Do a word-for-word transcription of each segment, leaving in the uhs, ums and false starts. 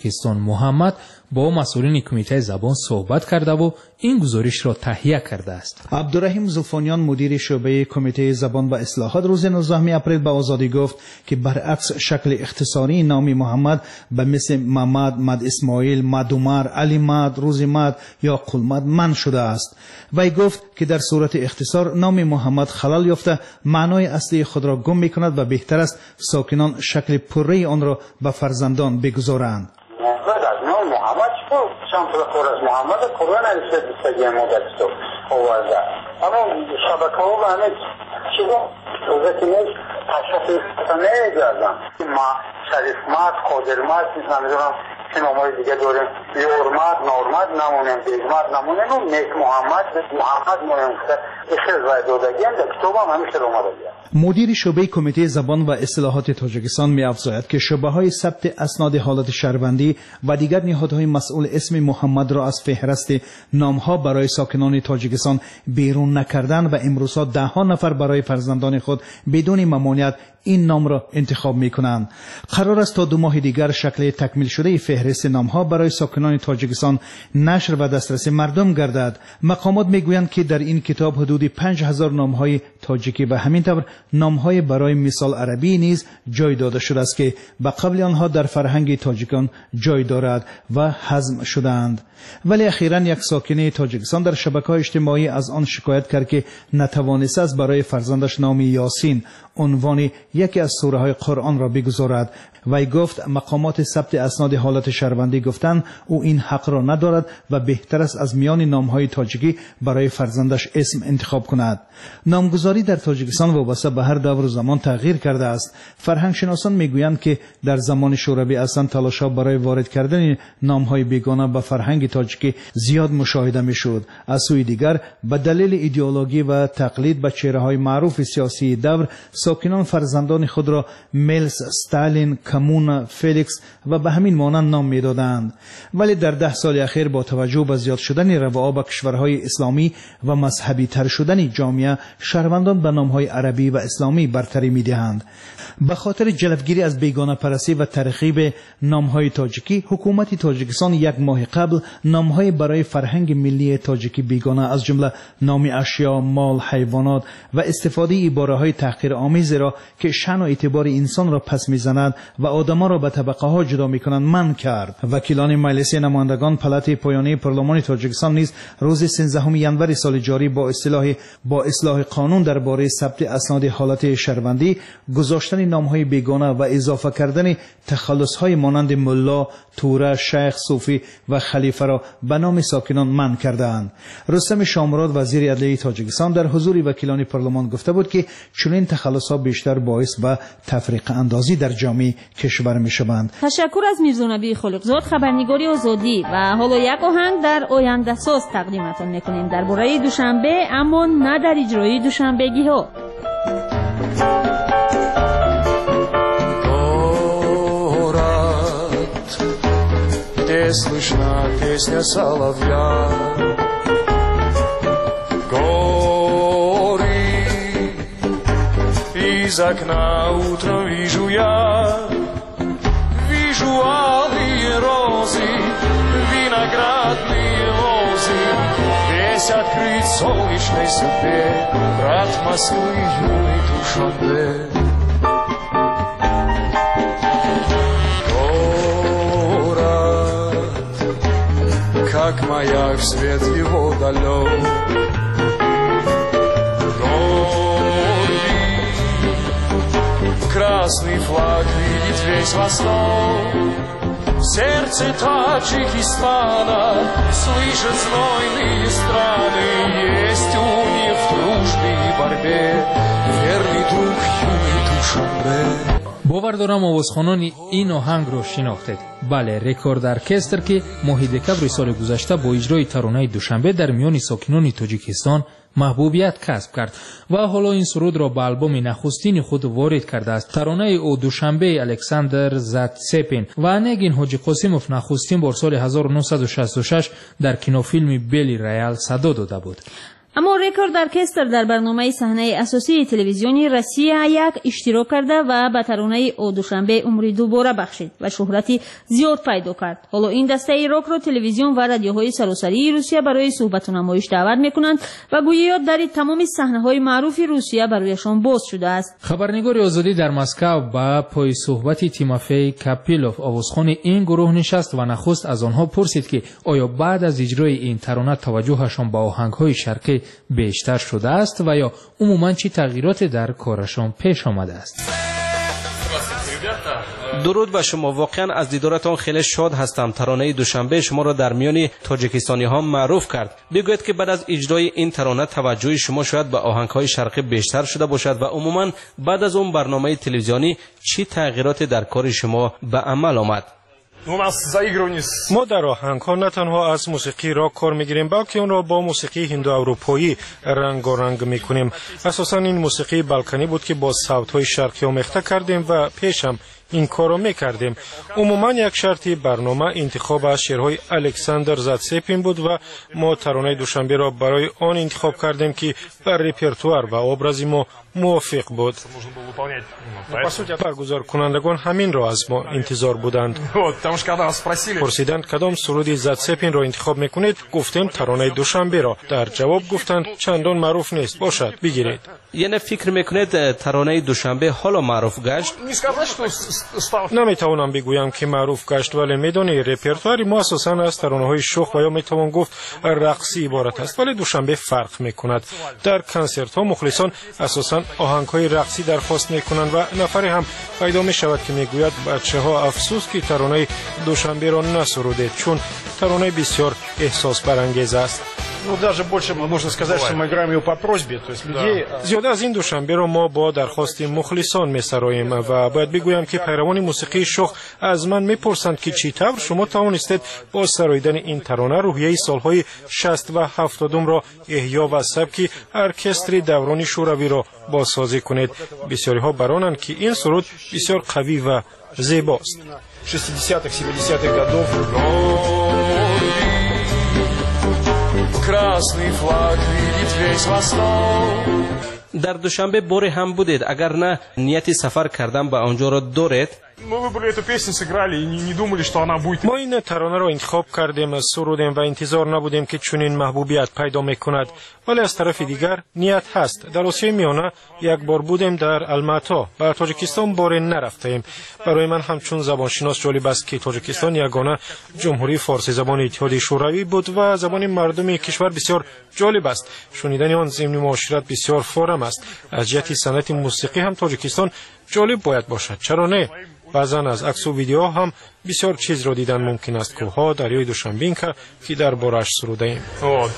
تاجیکستان محمد با مسئولین کمیته زبان صحبت کرده و این گزارش را تهیه کرده است. عبدالرحیم زلفانیان مدیر شعبه کمیته زبان و اصلاحات روز نوزدهم اپریل به آزادی گفت که برعکس شکل اختصاری نام محمد به مثل محمد، مد اسماعیل، مد عمر، علی مد، روزی مد یا قلمد من شده است. وی گفت که در صورت اختصار نام محمد خلل یافته معنای اصلی خود را گم می‌کند و بهتر است ساکنان شکل پره آن را به فرزندان بگذارند. محمد شو شامل خورش محمد قرآن نوشته بسیار مدرس آورده. اما شبکه ها و همه چیزا وقتی نیست تشخیص نمی‌دادن. ما شریف مد، قادر مد نمی‌دونم چه نام‌های دیگه داریم. یورمد، نورمد نمونیم، بیگمد نمونیم و نیک محمد محمد مونیم که اشل و دادگی هم در کتاب هم همیشه رو مدادگی. مدیر شعبه کمیته زبان و اصلاحات تاجیکستان می‌افزاید که شبهه‌های ثبت اسناد حالت شهروندی و دیگر نهادهای مسئول اسم محمد را از فهرست نام‌ها برای ساکنان تاجیکستان بیرون نکردن و امروزها ده ها نفر برای فرزندان خود بدون ممانعت این نام را انتخاب می‌کنند. قرار است تا دو ماه دیگر شکل تکمیل شده فهرست نام‌ها برای ساکنان تاجیکستان نشر و دسترس مردم گردد. مقامات می‌گویند که در این کتاب حدود پنج هزار نام‌های تاجیکی و همینطور نام‌های برای مثال عربی نیز جای داده شده است که به قبل آنها در فرهنگ تاجیکان جای دارد و هضم شدند. ولی اخیراً یک ساکن تاجیکستان در شبکه‌های اجتماعی از آن شکایت کرد که نتوانسته است برای فرزندش نام یاسین عنوان یکی از سوره های قرآن را بگذارد. وی گفت مقامات ثبت اسناد حالت شهروندی گفتند او این حق را ندارد و بهتر است از میان نام‌های تاجیکی برای فرزندش اسم انتخاب کند. نامگذاری در تاجیکستان وابسته به هر دور و زمان تغییر کرده است. فرهنگ شناسان میگویند که در زمان شوروی اصلا تلاش‌ها برای وارد کردن نام‌های بیگانه به فرهنگ تاجیکی زیاد مشاهده می‌شد. از سوی دیگر به دلیل ایدئولوژی و تقلید به چهره‌های معروف سیاسی دور ساکنان فرزندان خود را ملس، استالین، کمون، فلیکس و به همین مانند نام می‌دادند. ولی در ده سال اخیر با توجه به زیاد شدن رواج به کشورهای اسلامی و مذهبی تر شدن جامعه شهروندان به نام‌های عربی و اسلامی برتری می‌دهند. به خاطر جلوگیری از بیگانه پرستی و ترغیب نام‌های تاجیکی حکومت تاجیکستان یک ماه قبل نام‌های برای فرهنگ ملی تاجیکی بیگانه از جمله نام اشیا، مال، حیوانات و استفاده عباره‌های تحقیرآمیز را که شأن و اعتبار انسان را پس می‌زند و آدم‌ها را به طبقه‌ها جدا می‌کنند منع کرد. وکیلان مجلس نمایندگان پلات پایانی پارلمان تاجیکستان نیز روز سیزدهم ژانویه سال جاری با اصلاح با اصلاح قانون درباره ثبت اسناد حالت شهروندی گذاشتن نام‌های بیگانه و اضافه کردن تخلص‌های مانند ملا، توره، شیخ، صوفی و خلیفه را به نام ساکنان منع کردند. رستم شامراد وزیر عدلیه تاجیکستان در حضور وکیلان پارلمان گفته بود که چنین تخلص‌ها بیشتر باعث به تفریق اندازی در جامعه کشور می‌شوند. تشکر از میرزا نبی خلقزاد. خبرنگاری آزادی و حالا یک آهنگ در آینده ساز تقدیمتان می‌کنیم درباره دوشنبه، اما نه در اجرای دوشنبگی‌ها. Где слышна песня соловья, горы из окна утром вижу я, вижу алые розы, виноградные лозы, весь открыт солнечной судьбе, брат Москвы юный Душанбе. Как маяк свет его далек, гордый красный флаг видит весь восток. В сердце Таджикистана слышат знойные страны, есть у них в дружбе и борьбе верный друг юный Душанбе. باور دارم آوازخوانان این آهنگ رو شناختید. بله، رکورد ارکستر که ماه دکمبر سال گذشته با اجرای ترانه دوشنبه در میان ساکنان تاجیکستان محبوبیت کسب کرد و حالا این سرود را به آلبوم نخستین خود وارد کرده است. ترانه او دوشنبه الکساندر زاتسپین و نگین حاجی قاسموف نخستین بار سال هزار و نهصد و شصت و شش در کینوفیلم بلی ریال صدا داده بود. اما رکورد ارکستر در برنامه صحنه اساسی تلویزیونی روسیه یک اشتراک کرده و به ترانه او دوشنبه عمری دوباره بخشید و شهرتی زیاد پیدا کرد. حالا این دسته راک را تلویزیون و رادیوهای سراسری روسیه برای صحبت و نمایش دعوت میکنند و گویا در تمام صحنه‌های معروف روسیه برایشان باز شده است. خبرنگار آزادی در مسکو با پای صحبت تیموفی کاپیلوف آوازخوان این گروه نشست و نخست از آنها پرسید که آیا بعد از اجرای این ترانه توجهشان به آهنگ‌های شرقی بیشتر شده است و یا عموما چه تغییراتی در کارشان پیش آمده است. درود به شما. واقعا از دیدارتان خیلی شاد هستم. ترانه دوشنبه شما را در میان تاجیکستانی ها معروف کرد. بگویید که بعد از اجرای این ترانه توجه شما شاید به آهنگ های شرقی بیشتر شده باشد و عموما بعد از اون برنامه تلویزیونی چه تغییراتی در کار شما به عمل آمد؟ ما در آهنگ ها نه تنها از موسیقی راک کار میگیریم بلکه اون را با موسیقی هندو اروپایی رنگارنگ میکنیم. اساسا این موسیقی بالکانی بود که با صوت های شرقی آمیخته کردیم و پیشم این کارو میکردیم. عموما یک شرطی برنامه انتخاب از شعرهای الکساندر زاتسپین بود و ما ترانه دوشنبه را برای آن انتخاب کردیم که بر رپرتوار و ابراز ما موافق بود. برگزار کنندگان همین را از ما انتظار بودند. پرسیدند کدام سرود زاتسپین را انتخاب میکنید؟ گفتیم ترانه دوشنبه را. در جواب گفتند چندان معروف نیست، باشد بگیرید. یعنی فکر میکنید ترانه دوشنبه حالا معروف گشت؟ نمیتوانم بگویم که معروف گشت، ولی میدانی رپرتوار ما اساسا از ترانه های شوخ و یا میتوان گفت رقصی عبارت است، ولی دوشنبه فرق میکند. در کنسرت ها مخلصان اساسا آهنگ های رقصی درخواست میکنند و نفری هم پیدا میشود که میگوید بچه ها افسوس که ترانه دوشنبه را نسرودید، چون ترانه بسیار احساس برانگیز است. Ну, даже больше можно сказать, что мы играем его по просьбе, то есть людей. زیاد از این دوشنبه را ما با درخواست مخلصان میسراییم و باید بگویم که پیروان موسیقی شوخ از من میپرسند که چطور شما توانستید با سراییدن این ترانه روحیه سالهای شصت و هفتاد را احیا و سبک ارکستر دوران شوروی را بازسازی کنید. بسیاری ها برانند که این سرود بسیار قوی و زیباست. шестидесятых семидесятых годов Красный флаг видит весь восток. در دوشنبه باری هم بودید، اگر نه نیتی سفر کردن به آنجا را دارید؟ Мы выбрали эту песню, сыграли и не, не думали, что она будет. ما این ترانه را انتخاب کردیم، سرودیم و انتظار نبودیم که چنین محبوبیت پیدا میکند، ولی از طرف دیگر نیت هست. در آسیای میانه یک بار بودیم در الماتا، به تاجیکستان بار نرفتیم. برای من همچون زبانشناس جالب است که تاجیکستان یگانه جمهوری فارسی زبان اتحادیه شوروی بود و زبان مردم کشور بسیار جالب است. شنیدن آن ضمن معاشرت بسیار فارم است. از جهت صنعت موسیقی هم تاجیکستان جالب باید باشد، چرا نه؟ بعضا از عکس و ویدیو هم بسیار چیز را دیدن ممکن است. کوها، دریای دوشنبینکا که در بارش سروده ایم.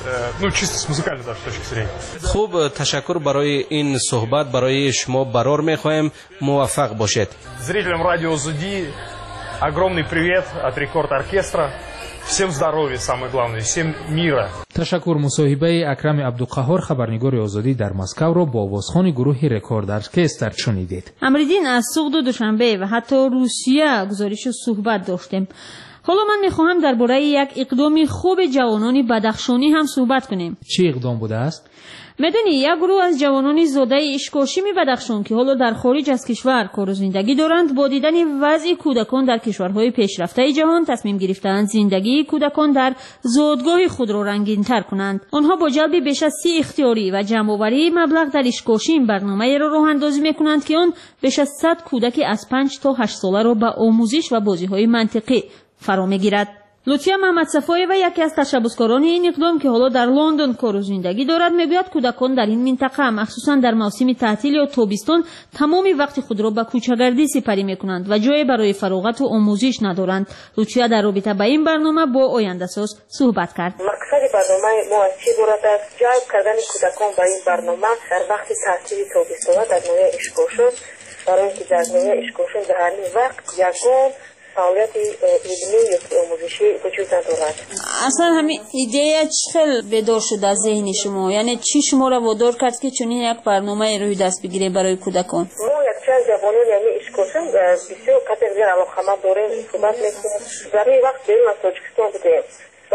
خوب، تشکر برای این صحبت. برای شما برار میخواهیم. موفق باشید. Зрителям радио Зуди огромный привет от Рекорд оркестра. Всем здоровья, самое главное, всем мира. تشکر. مصاحبه اکرم عبدالقهار خبرنگار آزادی در مسکو را با آوازخوان گروه رکورد ارکستر شنیدید. امریدین از سقوط دوشنبه و حتی روسیه گزارش و صحبت داشتیم. حالا من میخواهم درباره یک اقدام خوب جوانان بدخشانی هم صحبت کنیم. چه اقدام بوده است؟ میدونی یک گروه از جوانان زاده اشکاشمی بدخشان که حالا در خارج از کشور کار و زندگی دارند، با دیدن وضع کودکان در کشورهای پیشرفته جهان تصمیم گرفتند زندگی کودکان در زادگاه خود را رنگین‌تر کنند. آنها با جلب بیش از سی اختیاری و جمع‌آوری مبلغ در اشکاشی این برنامه را راه اندازی میکنند که آن بیش از صد کودک از پنج تا هشت ساله را به آموزش و بازی‌های منطقی فرا میگیرد. لوتیا محمد صفایی و یکی از تشبسکاران این اقدام که حالا در لندن کار و زندگی دارد میگوید کودکان در این منطقه مخصوصا در موسم تعطیل یا تابستان تمام وقت خود را به کوچه‌گردی سپری میکنند و جایی برای فراغت و آموزش ندارند. لوتیا در رابطه با این برنامه با آینده ساز صحبت کرد. مقصد برنامه ما از چی عبارت است؟ جلب کردن کودکان به این برنامه در وقت تعطیل تابستان در نوع اشکاشون، برای اینکه در نوع اشکاشون در هر وقت یکون فعالیت علمی یا آموزشی وجود ندارد. اصلا همین ایده چخل بیدار شد از ذهن شما؟ یعنی چی شما را وادار کرد که چنین یک برنامه روی دست بگیره برای کودکان؟ ما یک چند جوانان یعنی اشکاشون بسیار قطع زیر علاقمند داریم، صحبت میکنیم. در این وقت بریم از تاجیکستان بودیم و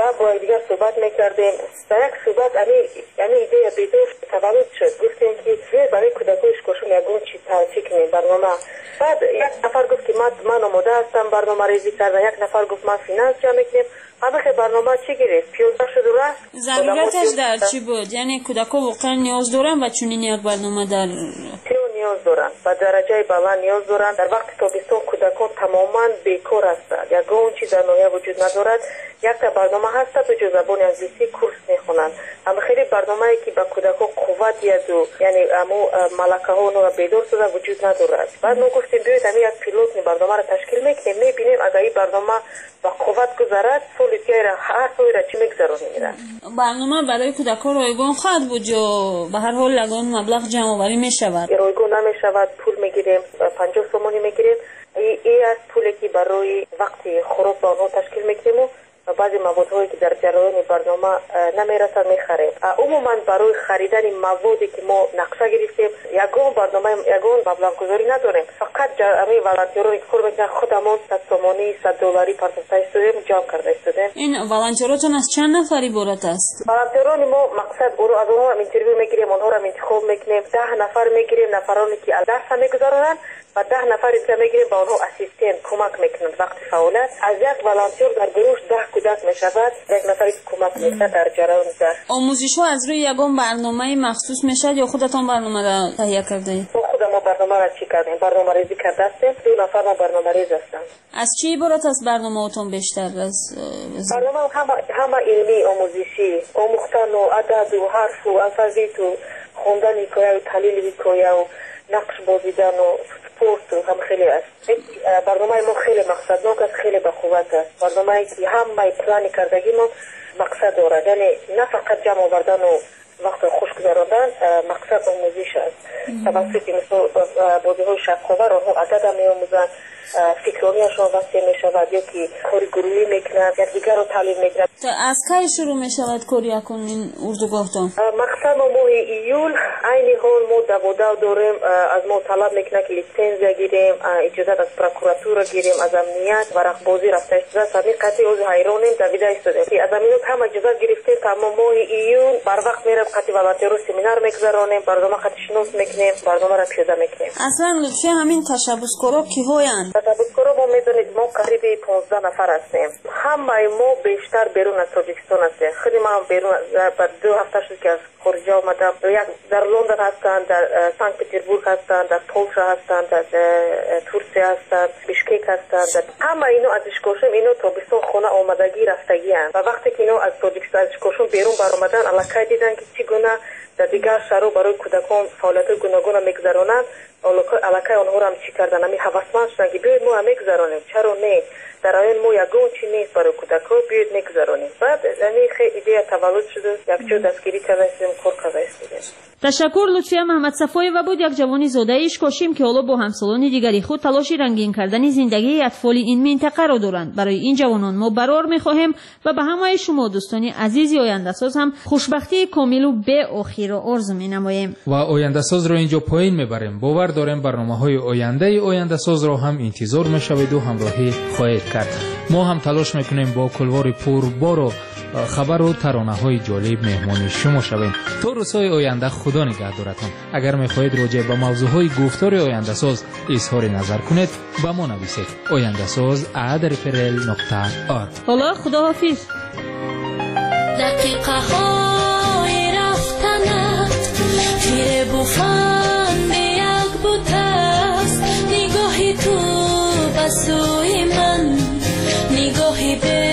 و با دیگر صحبت میکردیم. در یک صحبت امی یعنی ایده بدور تولد شد. گفتیم که برای کودکان اشکوشم یگون چی تعریف کنیم برنامه. بعد یک نفر گفت که من من آماده هستم برنامه ریزی کردن، یک نفر گفت من فینانس جمع میکنیم. همه برنامه چی گرفت؟ پیاده شد و رفت. ضرورتش در چی بود؟ یعنی کودکان واقعا نیاز دارن و چنین یک برنامه در نیاز دارن و درجه بالا نیاز دارن. در وقت تابستان کودکان تماما بیکار هستند. یگون چیز در نویه وجود ندارد. یک تا برنامه هست به جز زبان انگلیسی کورس میخونند. اما خیلی برنامه‌ای که به کودکان قوت یادو یعنی امو ملکه ها و بیدار شده وجود ندارد. بعد ما گفتیم بیاید همین یک پیلوت برنامه را تشکیل میکنیم، میبینیم اگر این برنامه با قوت گذرد سال دیگه هر سال را چی میگذرونیم. برنامه برای کودکان رایگان خواهد بود یا به هر حال لگان مبلغ جمع آوری میشود؟ رایگان نمیشود، پول میگیریم، پنجاه تومانی میگیریم. این از پولی که برای وقتی خوراک با آنها تشکیل میکنیم و بعضی موادهایی که در جریان برنامه نمیرسن میخریم. عموما برای خریدن موادی که ما نقشه گرفتیم یگون برنامه یگون مبلغ گذاری نداریم. فقط همین والنتیرانی که کار میکنن خودمون صد تومانی صد دلاری پرداخته استودیم جمع کرده استودیم. این والنتیراتون از چند نفر عبارت است؟ والنتیرانی ما مقصد اونو از اونها هم اینترویو میگیریم، اونها رو انتخاب میکنیم. ده نفر میگیریم، نفرانی که درس میگذارن و ده نفر اینجا میگیریم با اونها اسیستنت کمک میکنند وقتی فعالیت. از یک والنتیر در گروه ده کودک میشود، یک نفری کمک میکنه در جریان درس. آموزش ها از روی یگان برنامه مخصوص میشد یا خودتان برنامه را تهیه کرده اید؟ ما خود ما برنامه را چی کردیم؟ برنامه ریزی کرده هستیم. دو نفر ما برنامه ریز هستند. از چی عبارت است برنامه هاتون بیشتر؟ از برنامه همه همه علمی آموزشی، آموختن و عدد و حرف و الفبet و خوندن حکایه و تحلیل حکایه و نقش بازیدن و سپورت هم خیلی است. برنامه ما خیلی مقصدناک است، خیلی بقوت است. برنامه که همه پلان کردگی ما مقصد دارد، یعنی نه فقط جمع آوردن و وقت خوش گذراندن، مقصد آموزش است. توسط مثل بازی های شبخوار آنها عدد هم می‌آموزند، فکرانیشان وسیع می‌شود یا که کاری گروهی می‌کنند یا دیگر رو تعلیم می‌کنند. از کی شروع می‌شود کاری کنین اردوگاهتان؟ مقصد ما ماه ایول عین حال ما دوادو داریم. از ما طلب میکنه که لیسنس بگیریم، اجازه از پروکوراتور گیریم، از امنیت ورق بازی رفته اجازه همین قطعی از حیرانیم دویده استودیم. از امینات هم اجازه گرفتیم تا ما ماه ایول بر وقت میریم قطعی والنتیر سمینار میگذرونیم، برنامه خط شناس میکنیم، برنامه را پیاده میکنیم. اصلا لطفی همین تشبسکارا کی هستند؟ تشبسکارا ما میدونید ما قریب پانزده نفر هستیم. همه ما بیشتر بیرون از تاجیکستان هستیم. خیلی ما بیرون بعد دو هفته شد که از خارج آمدم. یک در لندن هستند، در سنت پترزبورگ هستند، در پولشا هستند، در ترکیه هستند، بیشکک هستند. همه اینو از اشکوشم اینو تابستان خونه آمدگی رفتگی هستند و وقتی که اینو از تاجیکستان از اشکوشم بیرون برآمدن الکی دیدن که چگونه در دیگر شهرها برای کودکان فعالیت گوناگون میگذرونند. الکی آنها را هم چی کردن؟ همین هوسمند شدن که بیاید ما هم میگذرونیم. چرا نه؟ در آین ما یگون چی نیست برای کودکان، بیاید میگذرونیم. بعد یعنی خیلی ایده تولد شده، یک جور دستگیری کرده استیم، کار کرده استیم. تشکر لطفیه محمد صفایی و بود یک جوانی زاده اشکاشیم که حالا با همسالان دیگری خود تلاشی رنگین کردن زندگی اطفال این منطقه را دارند. برای این جوانان ما برار می‌خواهیم و به همه شما دوستان عزیزی آینده ساز هم خوشبختی کامل و به آخر را آرزو می‌نماییم. و آینده ساز را اینجا پایین می‌بریم. باور داریم برنامه‌های آینده آینده ساز را هم انتظار می‌شوید و همراهی خواهید کرد. ما هم تلاش می‌کنیم با کلوار پربار و خبر و ترانه‌های جالب مهمانی شما شویم. تا روزهای آینده خدا نگهدارتان. اگر می‌خواهید راجع به موضوعهای گفتار آینده ساز اظهار نظر کنید با ما نویسید. آینده ساز ات ریفرل نقطه آر. حالا خداحافظ. دقیقه های رفتنت تیر بوفان به یک بوته است، نگاهی تو به سوی من، نگاهی به